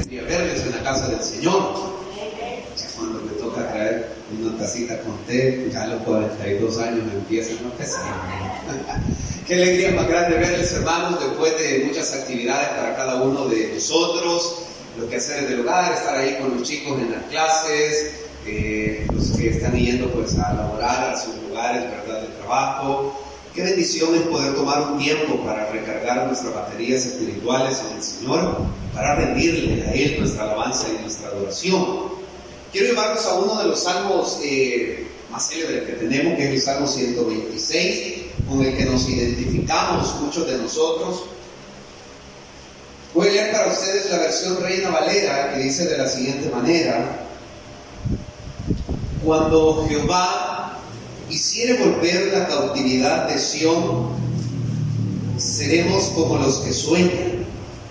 alegría verles en la casa del Señor. Ya cuando me toca traer una tacita con té, ya a los 42 años me empiezan a pesar. Qué alegría más grande verles, hermanos, después de muchas actividades para cada uno de nosotros, los quehaceres del hogar, estar ahí con los chicos en las clases, los que están yendo pues a laborar a sus lugares, ¿verdad?, de trabajo. Qué bendición es poder tomar un tiempo para recargar nuestras baterías espirituales en el Señor, para rendirle a Él nuestra alabanza y nuestra adoración. Quiero llevarnos a uno de los salmos más célebres que tenemos, que es el Salmo 126, con el que nos identificamos muchos de nosotros. Voy a leer para ustedes la versión Reina Valera, que dice de la siguiente manera: cuando Jehová hiciere volver la cautividad de Sión, seremos como los que sueñan.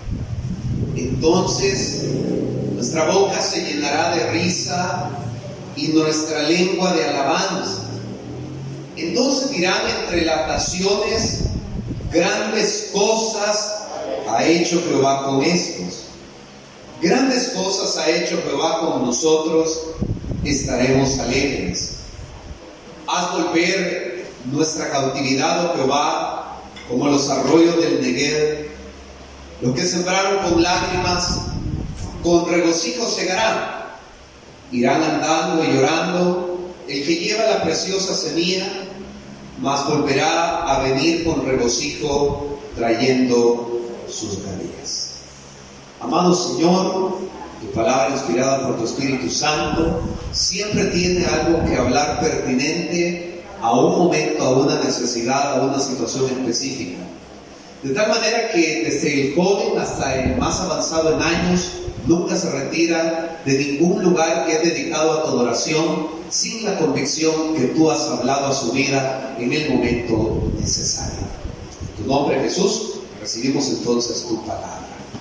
Entonces nuestra boca se llenará de risa y nuestra lengua de alabanza. Entonces dirán entre las naciones: grandes cosas ha hecho Jehová con estos. Grandes cosas ha hecho Jehová con nosotros, estaremos alegres. Haz volver nuestra cautividad, oh Jehová, como los arroyos del Negev. Los que sembraron con lágrimas, con regocijo segarán. Irán andando y llorando el que lleva la preciosa semilla, mas volverá a venir con regocijo trayendo sus ganancias. Amado Señor, tu palabra inspirada por tu Espíritu Santo siempre tiene algo que hablar pertinente a un momento, a una necesidad, a una situación específica. De tal manera que desde el joven hasta el más avanzado en años nunca se retira de ningún lugar que es dedicado a tu adoración sin la convicción que tú has hablado a su vida en el momento necesario. En tu nombre, Jesús, recibimos entonces tu palabra.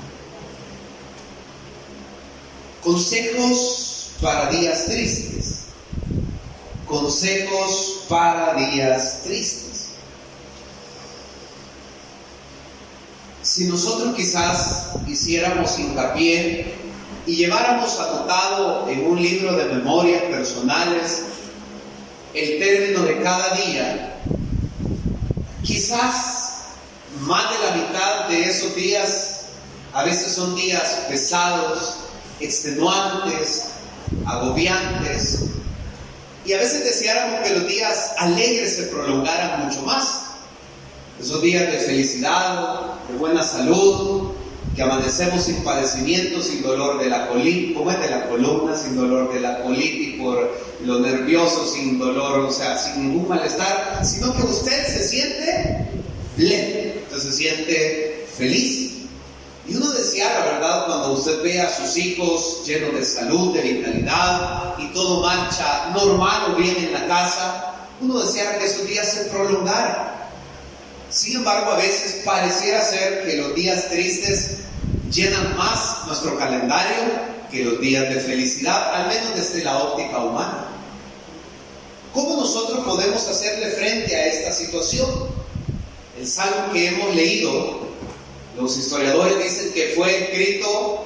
Consejos para días tristes. Consejos para días tristes. Si nosotros quizás hiciéramos hincapié y lleváramos anotado en un libro de memorias personales el término de cada día, quizás más de la mitad de esos días a veces son días pesados, extenuantes, agobiantes, y a veces deseáramos que los días alegres se prolongaran mucho más. Esos días de felicidad, de buena salud, que amanecemos sin padecimiento, sin dolor de la colitis, ¿cómo es? De la columna, sin dolor de la colitis, por lo nervioso, sin dolor, o sea, sin ningún malestar, sino que usted se siente pleno, usted se siente feliz. Y uno deseara, ¿verdad?, cuando usted ve a sus hijos llenos de salud, de vitalidad, y todo marcha normal o bien en la casa, uno deseara que esos días se prolongaran. Sin embargo, a veces pareciera ser que los días tristes llenan más nuestro calendario que los días de felicidad, al menos desde la óptica humana. ¿Cómo nosotros podemos hacerle frente a esta situación? El salmo que hemos leído, los historiadores dicen que fue escrito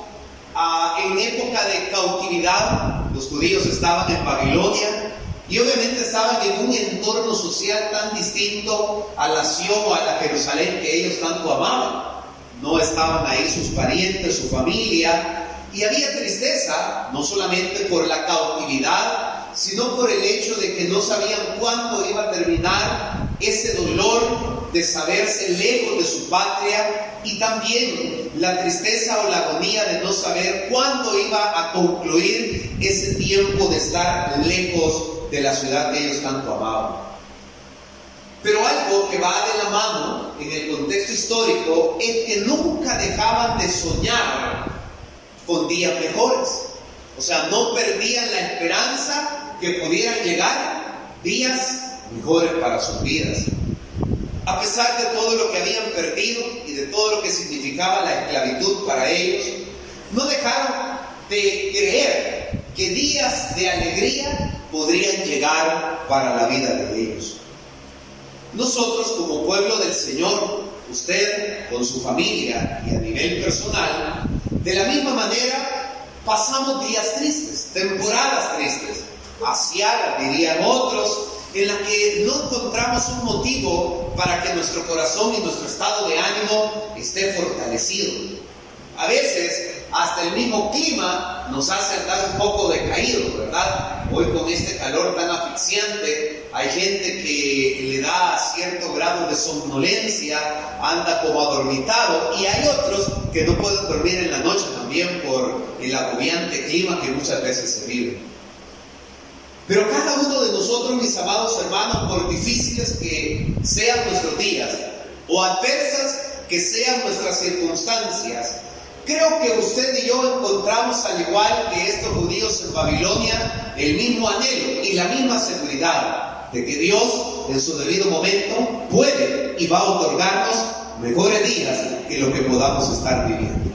en época de cautividad. Los judíos estaban en Babilonia y obviamente estaban en un entorno social tan distinto a la Sion o a la Jerusalén que ellos tanto amaban. No estaban ahí sus parientes, su familia, y había tristeza, no solamente por la cautividad, sino por el hecho de que no sabían cuándo iba a terminar ese dolor de saberse lejos de su patria, y también la tristeza o la agonía de no saber cuándo iba a concluir ese tiempo de estar lejos de la ciudad que ellos tanto amaban. Pero algo que va de la mano en el contexto histórico es que nunca dejaban de soñar con días mejores. O sea, no perdían la esperanza que pudieran llegar días mejores para sus vidas. A pesar de todo lo que habían perdido y de todo lo que significaba la esclavitud para ellos, no dejaron de creer que días de alegría podrían llegar para la vida de ellos. Nosotros, como pueblo del Señor, usted con su familia y a nivel personal, de la misma manera pasamos días tristes, temporadas tristes, aciagas, dirían otros, en la que no encontramos un motivo para que nuestro corazón y nuestro estado de ánimo esté fortalecido. A veces, hasta el mismo clima nos hace andar un poco decaídos, ¿verdad? Hoy con este calor tan asfixiante, hay gente que le da cierto grado de somnolencia, anda como adormitado, y hay otros que no pueden dormir en la noche también por el agobiante clima que muchas veces se vive. Pero cada uno de nosotros, mis amados hermanos, por difíciles que sean nuestros días o adversas que sean nuestras circunstancias, creo que usted y yo encontramos, al igual que estos judíos en Babilonia, el mismo anhelo y la misma seguridad de que Dios, en su debido momento, puede y va a otorgarnos mejores días que lo que podamos estar viviendo.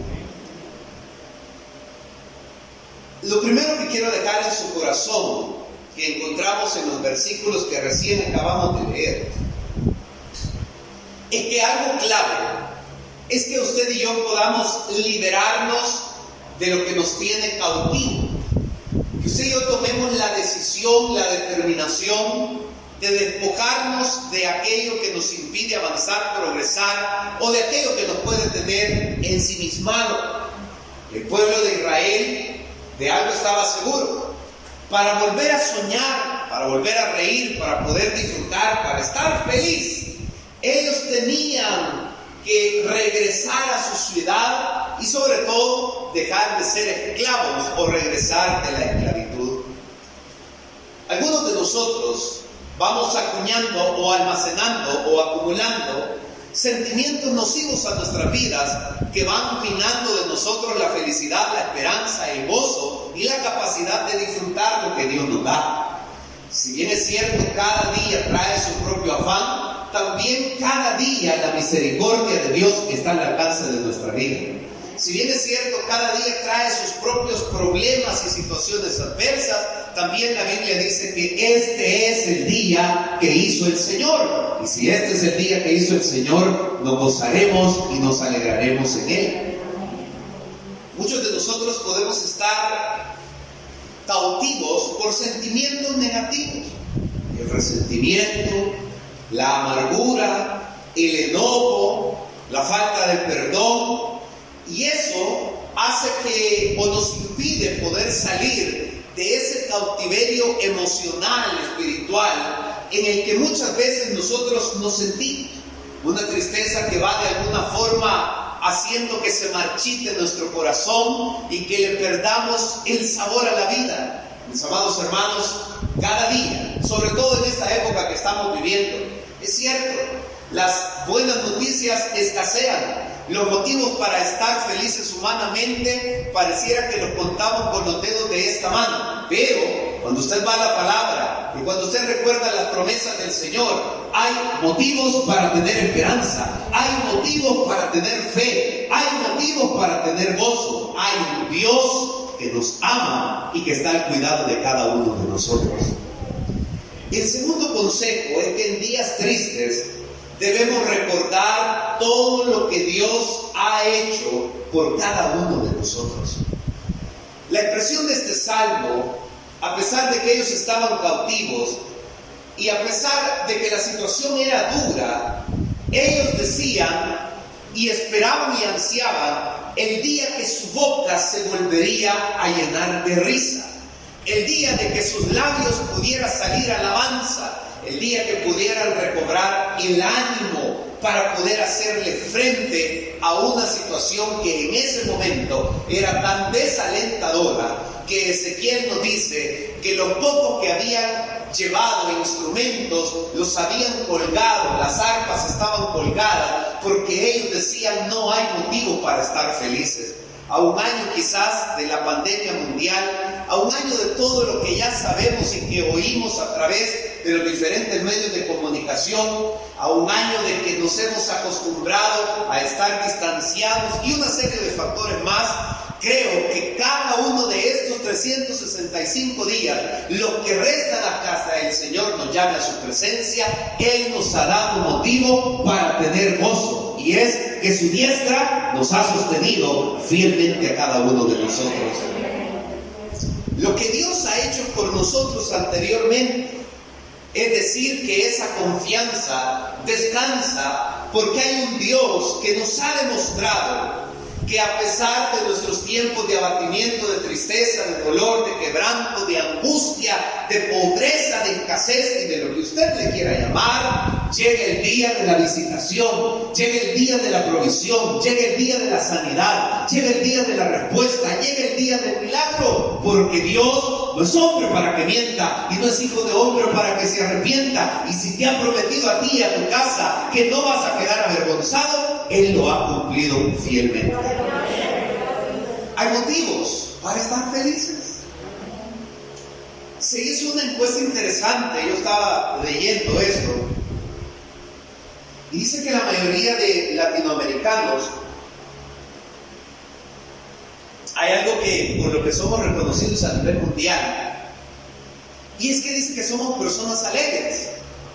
Lo primero que quiero dejar en su corazón, que encontramos en los versículos que recién acabamos de leer, es que algo clave es que usted y yo podamos liberarnos de lo que nos tiene cautivo. Que usted y yo tomemos la decisión, la determinación de despojarnos de aquello que nos impide avanzar, progresar, o de aquello que nos puede tener ensimismado. El pueblo de Israel de algo estaba seguro. Para volver a soñar, para volver a reír, para poder disfrutar, para estar feliz, ellos tenían que regresar a su ciudad y sobre todo dejar de ser esclavos o regresar de la esclavitud. Algunos de nosotros vamos acuñando o almacenando o acumulando sentimientos nocivos a nuestras vidas que van minando de nosotros la felicidad, la esperanza, el gozo y la capacidad de disfrutar lo que Dios nos da. Si bien es cierto, cada día trae su propio afán, también cada día la misericordia de Dios está al alcance de nuestra vida. Si bien es cierto, cada día trae sus propios problemas y situaciones adversas, también la Biblia dice que este es el día que hizo el Señor. Y si este es el día que hizo el Señor, nos gozaremos y nos alegraremos en Él. Muchos de nosotros podemos estar cautivos por sentimientos negativos. El resentimiento, la amargura, el enojo, la falta de perdón. Y eso hace que o nos impide poder salir de ese cautiverio emocional, espiritual, en el que muchas veces nosotros nos sentimos. Una tristeza que va de alguna forma haciendo que se marchite nuestro corazón y que le perdamos el sabor a la vida. Mis amados hermanos, cada día, sobre todo en esta época que estamos viviendo, es cierto, las buenas noticias escasean. Los motivos para estar felices humanamente pareciera que los contamos con los dedos de esta mano. Pero cuando usted va a la palabra y cuando usted recuerda las promesas del Señor, hay motivos para tener esperanza, hay motivos para tener fe, hay motivos para tener gozo. Hay un Dios que nos ama y que está al cuidado de cada uno de nosotros. Y el segundo consejo es que en días tristes debemos recordar todo lo que Dios ha hecho por cada uno de nosotros. La expresión de este salmo, a pesar de que ellos estaban cautivos y a pesar de que la situación era dura, ellos decían y esperaban y ansiaban el día que su boca se volvería a llenar de risa, el día de que sus labios pudiera salir alabanza, el día que pudieran recobrar el ánimo para poder hacerle frente a una situación que en ese momento era tan desalentadora que Ezequiel nos dice que los pocos que habían llevado instrumentos los habían colgado, las arpas estaban colgadas porque ellos decían no hay motivo para estar felices. A un año quizás de la pandemia mundial, a un año de todo lo que ya sabemos y que oímos a través de los diferentes medios de comunicación, a un año de que nos hemos acostumbrado a estar distanciados y una serie de factores más, creo que cada uno de estos 365 días, los que restan hasta el Señor nos llame a su presencia, Él nos ha dado motivo para tener gozo, y es que su diestra nos ha sostenido fielmente a cada uno de nosotros. lo que Dios ha hecho por nosotros anteriormente. Es decir, que esa confianza descansa porque hay un Dios que nos ha demostrado que a pesar de nuestros tiempos de abatimiento, de tristeza, de dolor, de quebranto, de angustia, de pobreza, de escasez y de lo que usted le quiera llamar, llega el día de la visitación, llega el día de la provisión, llega el día de la sanidad, llega el día de la respuesta, llega el día del milagro, porque Dios no es hombre para que mienta y no es hijo de hombre para que se arrepienta. Y si te ha prometido a ti y a tu casa que no vas a quedar avergonzado, Él lo ha cumplido fielmente. Hay motivos para estar felices. Se hizo una encuesta interesante, yo estaba leyendo esto, y dice que la mayoría de latinoamericanos, hay algo que por lo que somos reconocidos a nivel mundial, y es que dice que somos personas alegres.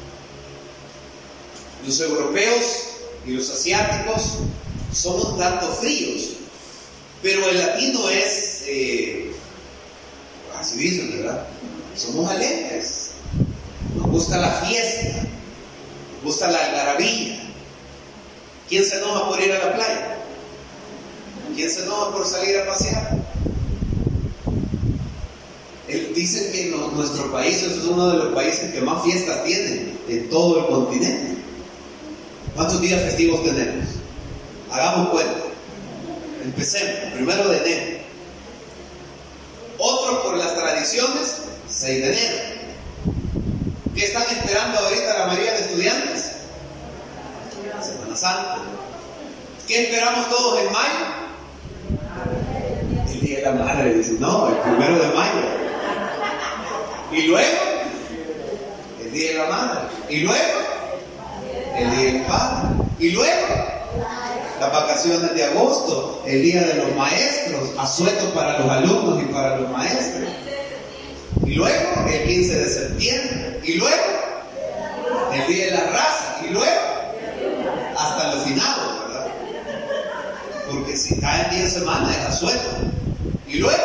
Los europeos y los asiáticos son un tanto fríos, pero el latino es, así dicen, ¿verdad? Somos alegres, nos gusta la fiesta, nos gusta la algarabía. ¿Quién se enoja por ir a la playa? ¿Quién se enoja por salir a pasear? Dicen que nuestro país es uno de los países que más fiestas tiene en todo el continente. ¿Cuántos días festivos tenemos? Hagamos cuenta. Empecemos, 1 de enero. Otros por las tradiciones, 6 de enero. ¿Qué están esperando ahorita la mayoría de estudiantes? Semana Santa. ¿Qué esperamos todos en mayo? El Día de la Madre. Dice, no, el 1 de mayo. Y luego, el Día de la Madre. Y luego, el Día del Padre. Y luego, las vacaciones de agosto, el Día de los Maestros, asueto para los alumnos y para los maestros. Y luego, el 15 de septiembre. Y luego, el Día de la Raza. Y luego, hasta los finados, ¿verdad? Porque si caen 10 semanas es asueto. Y luego,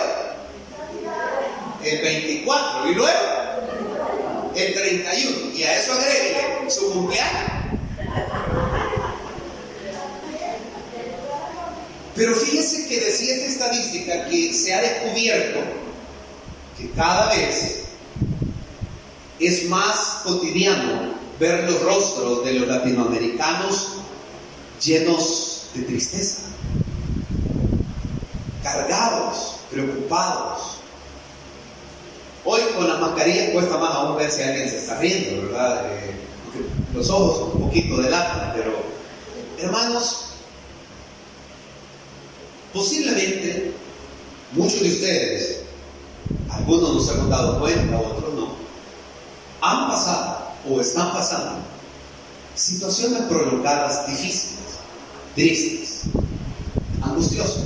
el 24. Y luego, el 31. Y a eso agregue su cumpleaños. Pero fíjese que decía esta estadística que se ha descubierto que cada vez es más cotidiano ver los rostros de los latinoamericanos llenos de tristeza, cargados, preocupados. Hoy con las mascarillas cuesta más aún ver si alguien se está riendo, ¿verdad? Los ojos un poquito delatan, pero hermanos, posiblemente muchos de ustedes, algunos nos hemos dado cuenta, otros no, han pasado o están pasando situaciones prolongadas difíciles, tristes, angustiosas.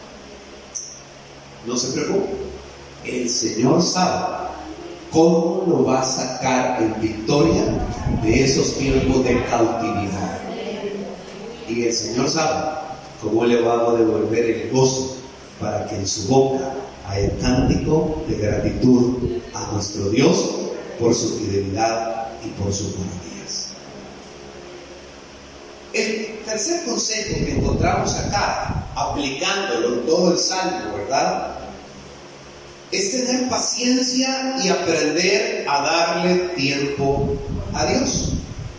No se preocupen, el Señor sabe cómo lo va a sacar en victoria de esos tiempos de cautividad. Y el Señor sabe cómo le va a devolver el gozo para que en su boca haya cántico de gratitud a nuestro Dios por su fidelidad y por sus maravillas. El tercer consejo que encontramos acá, aplicándolo en todo el Salmo, ¿verdad?, es tener paciencia y aprender a darle tiempo a Dios.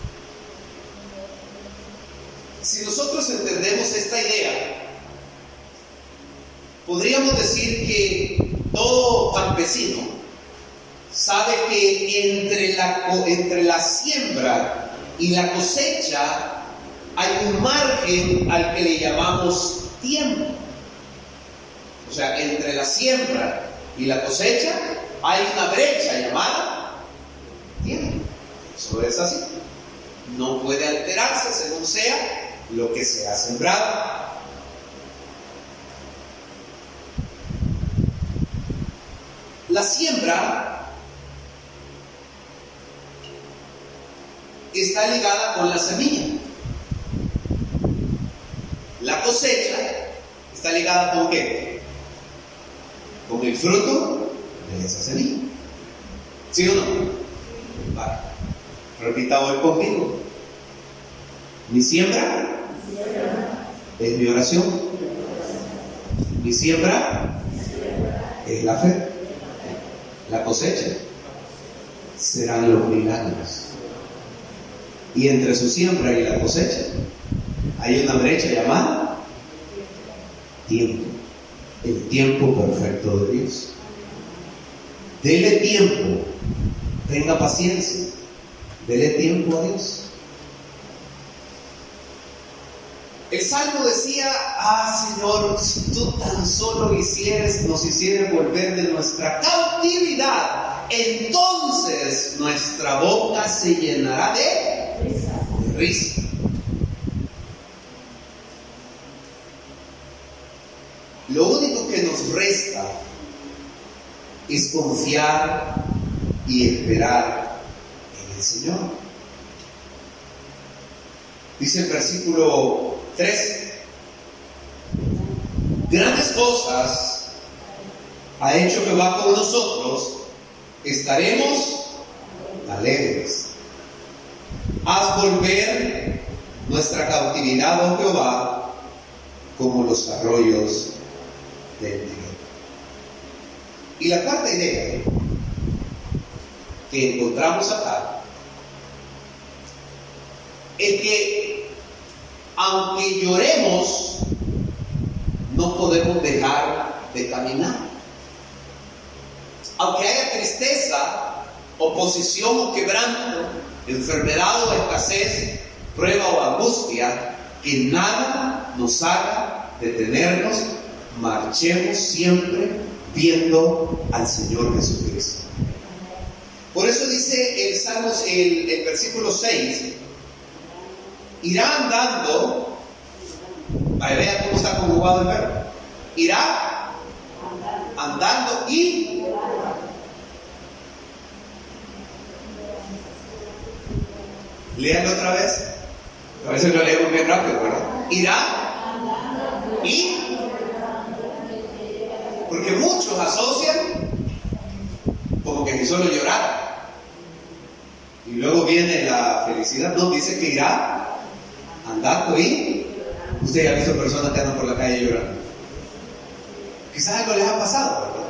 Si nosotros entendemos esta idea, podríamos decir que todo campesino sabe que entre la siembra y la cosecha hay un margen al que le llamamos tiempo. O sea, entre la siembra y la cosecha hay una brecha llamada tiempo. Eso es así. No puede alterarse según sea lo que se ha sembrado. La siembra está ligada con la semilla. La cosecha está ligada con ¿qué? Con el fruto de esa semilla. ¿Sí o no? Vale. Repita hoy conmigo. Mi siembra es mi oración. Mi siembra es la fe. La cosecha serán los milagros. Y entre su siembra y la cosecha hay una brecha llamada tiempo. El tiempo perfecto de Dios. Dele tiempo. Tenga paciencia. Dele tiempo a Dios. El Salmo decía: Señor, si tú tan solo nos hicieras volver de nuestra cautividad, entonces nuestra boca se llenará de risa. Lo único que nos resta es confiar y esperar en el Señor. Dice el versículo 3: grandes cosas ha hecho Jehová con nosotros, estaremos alegres. Haz volver nuestra cautividad, oh Jehová, como los arroyos del Tío. Y la cuarta idea que encontramos acá es que aunque lloremos, no podemos dejar de caminar. Aunque haya tristeza, oposición o quebranto, enfermedad o escasez, prueba o angustia, que nada nos haga detenernos, marchemos siempre viendo al Señor Jesucristo. Por eso dice el Salmo, el versículo 6, irá andando, vea cómo está conjugado el verbo, irá andando y léalo otra vez. A veces lo leemos bien rápido, ¿verdad? Irá y, porque muchos asocian como que solo llorar y luego viene la felicidad. No, dice que irá andando y usted ya ha visto personas que andan por la calle llorando. Quizás algo les ha pasado, ¿verdad?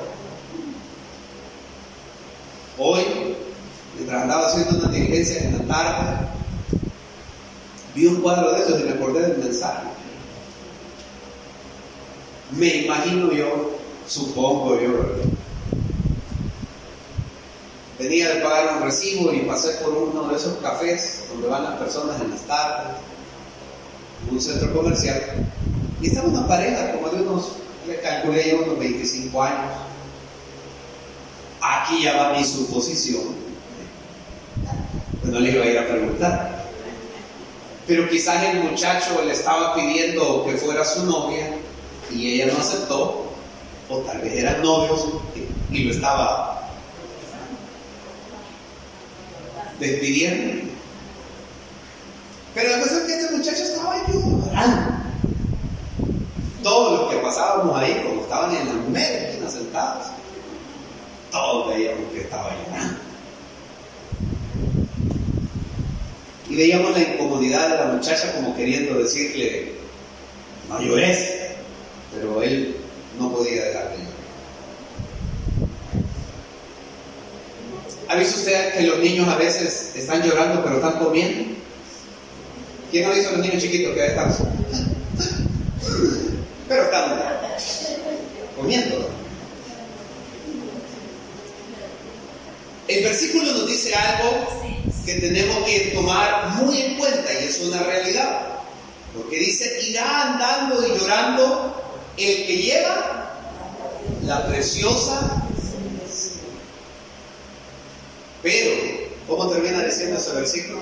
Hoy, mientras andaba haciendo una diligencia en la tarde, vi un cuadro de esos y me acordé del mensaje. Me imagino yo, supongo yo, ¿verdad? Venía de pagar un recibo y pasé por uno de esos cafés donde van las personas en las tardes, en un centro comercial, y estaba una pareja como de unos, le calculé yo, unos 25 años. Aquí ya va mi suposición, pues no le iba a ir a preguntar, pero quizás el muchacho le estaba pidiendo que fuera su novia y ella no aceptó, o tal vez eran novios y lo estaba despidiendo. Pero la cosa es que este muchacho estaba llorando. Todos los que pasábamos ahí, como estaban en la mera esquina sentados, todos veíamos que estaba llorando. Y veíamos la incomodidad de la muchacha como queriendo decirle: no llores, pero él no podía dejar de llorar. ¿Ha visto usted que los niños a veces están llorando pero están comiendo? ¿Quién ha visto a los niños chiquitos que están pero están comiendo? El versículo nos dice algo que tenemos que tomar muy en cuenta, y es una realidad, porque dice: irá andando y llorando el que lleva la preciosa. Pero, ¿cómo termina diciendo ese versículo?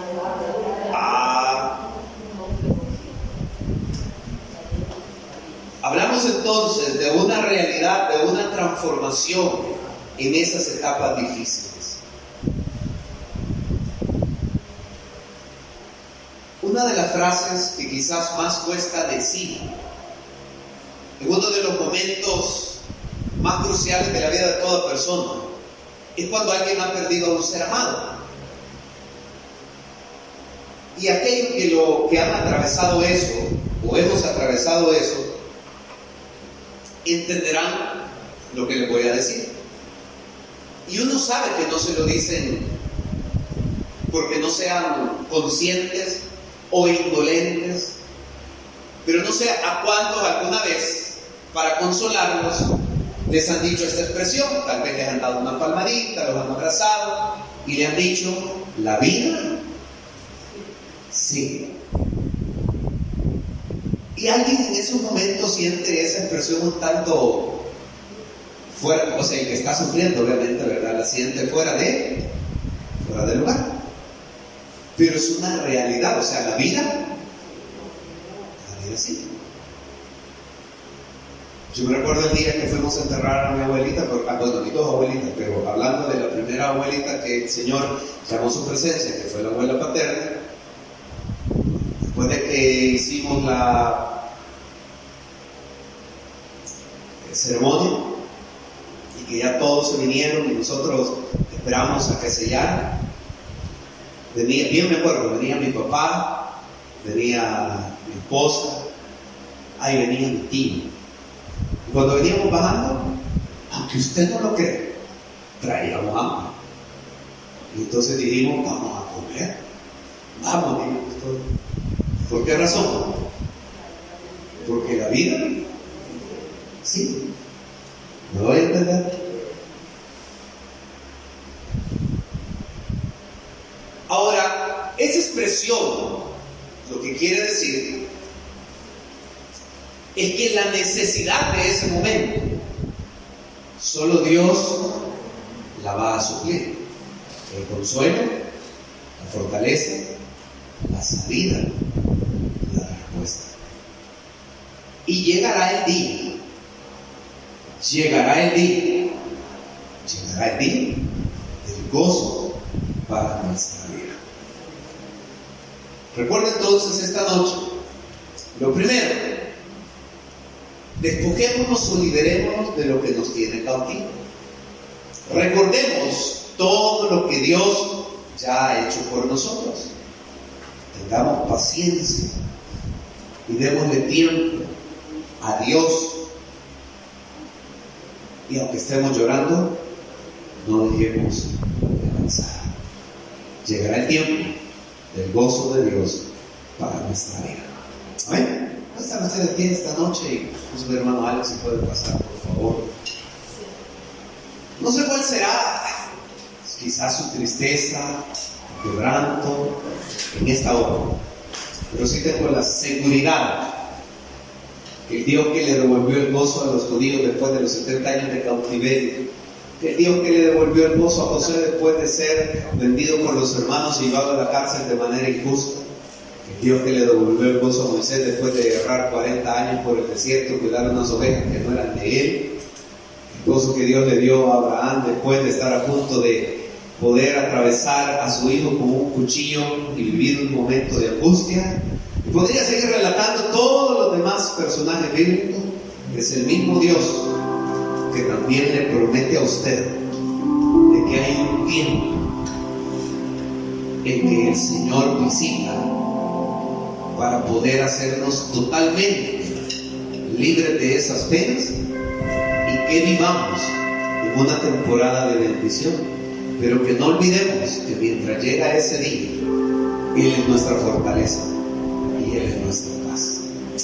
Hablamos entonces de una realidad, de una transformación en esas etapas difíciles. Una de las frases que quizás más cuesta decir en uno de los momentos más cruciales de la vida de toda persona es cuando alguien ha perdido a un ser amado. Y aquellos que han atravesado eso, o hemos atravesado eso, entenderán lo que les voy a decir. Y uno sabe que no se lo dicen porque no sean conscientes o indolentes, pero no sé a cuántos alguna vez, para consolarlos, les han dicho esta expresión. Tal vez les han dado una palmadita, los han abrazado y le han dicho: la vida sigue. Y alguien en esos momentos siente esa expresión un tanto fuera, o sea, el que está sufriendo, obviamente, ¿verdad?, la siente fuera de lugar. Pero es una realidad, o sea, la vida sigue. Yo me recuerdo el día que fuimos a enterrar a mi abuelita, bueno, mis dos abuelitas, pero hablando de la primera abuelita que el Señor llamó su presencia, que fue la abuela paterna. Después de que hicimos la ceremonia y que ya todos se vinieron y nosotros esperamos a que sellara, bien me acuerdo, venía mi papá, venía mi esposa, ahí venía mi tío. Y cuando veníamos bajando, aunque usted no lo cree, traíamos hambre. Y entonces dijimos: vamos a comer, vamos, dijimos todos. ¿Por qué razón? Porque la vida sí. ¿Me voy a entender? Ahora, esa expresión lo que quiere decir es que la necesidad de ese momento solo Dios la va a suplir. El consuelo, la fortaleza, la salida, la respuesta. Y llegará el día del gozo para nuestra vida. Recuerda entonces esta noche, lo primero, despojémonos o liberémonos de lo que nos tiene cautivo. Recordemos todo lo que Dios ya ha hecho por nosotros. Tengamos paciencia y démosle tiempo a Dios. Y aunque estemos llorando, no dejemos de avanzar. Llegará el tiempo del gozo de Dios para nuestra vida. ¿Amén? ¿Dónde están ustedes aquí esta noche? Y pues, mi hermano Alex, si puede pasar, por favor. No sé cuál será, quizás su tristeza, quebranto en esta hora, pero sí tengo la seguridad que el Dios que le devolvió el gozo a los judíos después de los 70 años de cautiverio, que el Dios que le devolvió el gozo a José después de ser vendido por los hermanos y llevado a la cárcel de manera injusta, que el Dios que le devolvió el gozo a Moisés después de errar 40 años por el desierto, cuidar unas ovejas que no eran de él, el gozo que Dios le dio a Abraham después de estar a punto de poder atravesar a su hijo con un cuchillo y vivir un momento de angustia. Y podría seguir relatando todos los demás personajes bíblicos. Es el mismo Dios que también le promete a usted de que hay un tiempo en que el Señor visita para poder hacernos totalmente libres de esas penas y que vivamos en una temporada de bendición, pero que no olvidemos que mientras llega ese día, Él es nuestra fortaleza y Él es nuestra